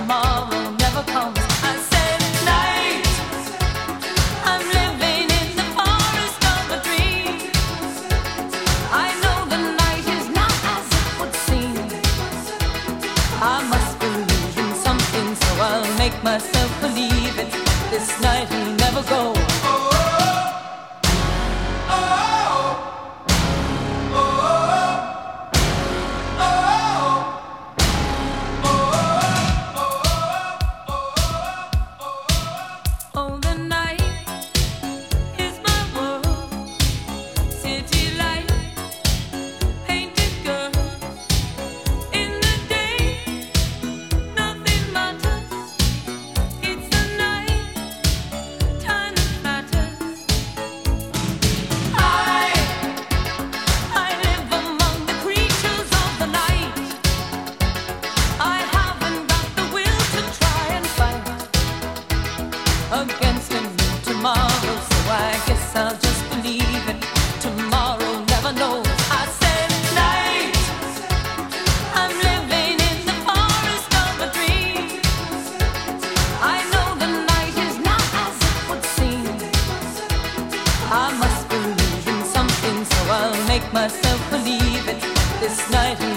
tomorrow never comes. I said night, I'm living in the forest of a dream. I know the night is not as it would seem. I must believe in something, so I'll make myself believe it. This night will never go. Against him tomorrow, so I guess I'll just believe it. Tomorrow never knows. I said night, I'm living in the forest of a dream. I know the night is not as it would seem. I must believe in something, so I'll make myself believe it. This night